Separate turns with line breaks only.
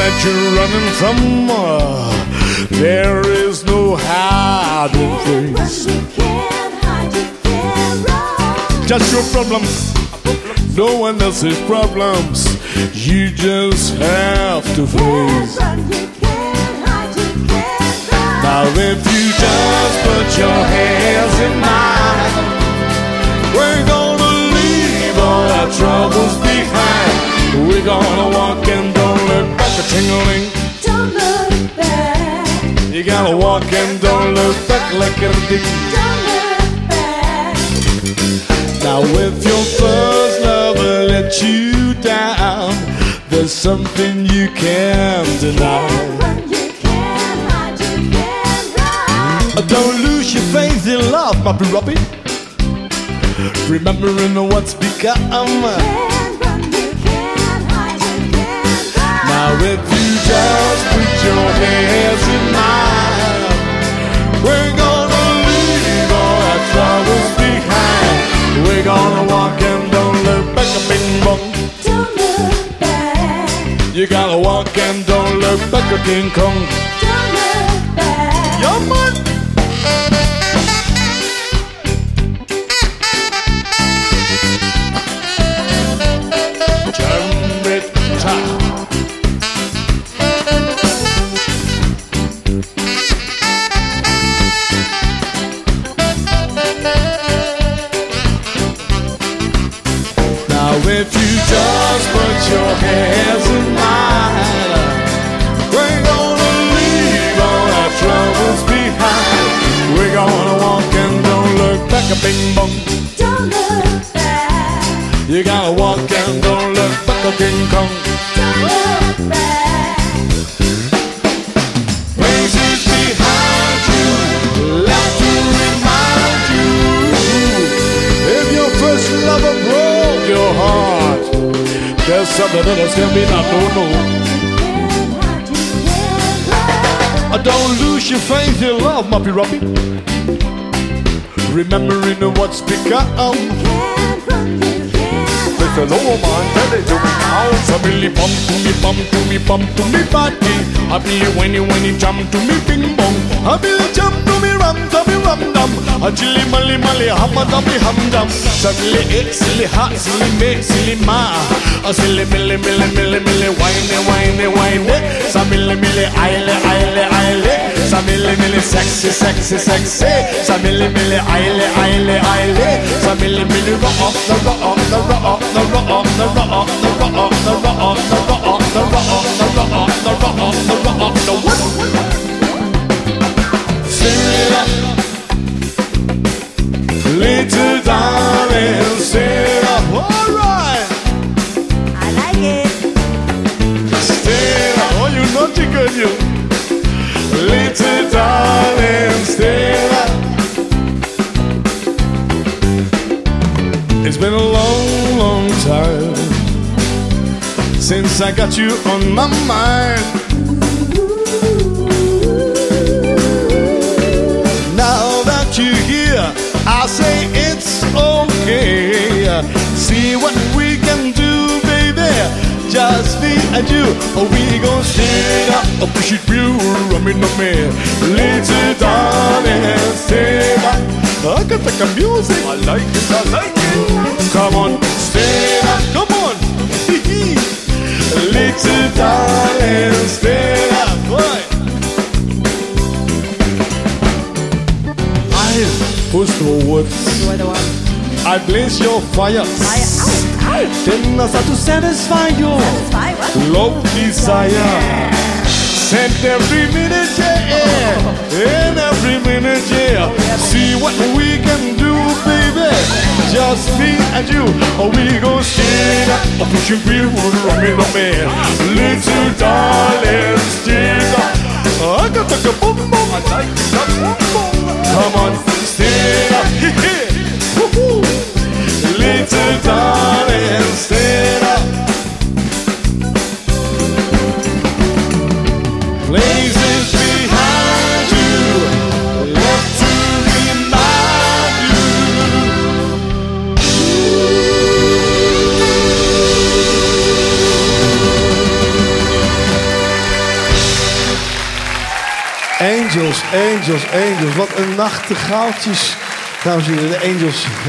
that you're running from. There is no hiding place. Just your problems, no one else's problems. You just have to face. Now if you just put your hands in mine, we're gonna leave all our troubles behind. We're gonna walk and don't look back. A tingling.
Don't look back.
You gotta walk and don't look back like a ding.
Don't look back.
Now if your first lover let you down, there's something you can't deny. Don't lose your faith in love, my Robbie. Remembering what's become. Now if you just put your hands in mine, we're gonna leave all our troubles behind. We're gonna walk and don't look back. A bing bong.
Don't look back.
You gotta walk and don't look back. A King Kong.
Don't look back.
Yo, man. If you just put your hands in mine, we're gonna leave all our troubles behind. We're gonna walk and don't look back. A bing bong.
Don't look back.
You gotta walk and don't look back. A King Kong.
Don't look back.
Places behind you, left to remind you. If your first lover broke your heart, there's something else can be done. No, no. Don't lose your faith in love, Moppy Robbie. Remembering what's become. With a lower man, tell it to me now. Family bump to me, bump to me, bump to me body. I be when you jump to me, bing bong. I be jump to me, ram dum. A chili mali mali, hamma dummy hum dum. Silly it, silly hot, silly me, silly ma. A silly milli, wine. Some milli, aile. Some milli, sexy. Some milli, aile. Some milli, rock. Little darling, stay up. All right.
I like it.
Stay up. Oh, you naughty girl, you. Little darling, stay up. It's been a long time since I got you on my mind. Now that you're here, I say it's okay. See what we can do, baby. Just me and you. Oh, we gon' stay up, oh, push it real, rummy. Little darling, stay up. I can take the music. I like it. Come on, stay up. Come on. Little darling, stay up. Boy. I push forward.
You are the one.
I blaze your fire. Then I start to satisfy your love desire. Send every minute, yeah. In every minute, yeah. See what we can do, baby. Just me and you. Oh, we gon' stay up. Oh, push your wheel, rummy. Little darling, stay up. I got the boom boom. I like the boom boom. Come on, stay up. Little darling, stay up. Places behind you, left to remind you. Angels, angels, angels. Wat een nachtegaaltjes. Dames en heren, de Angels.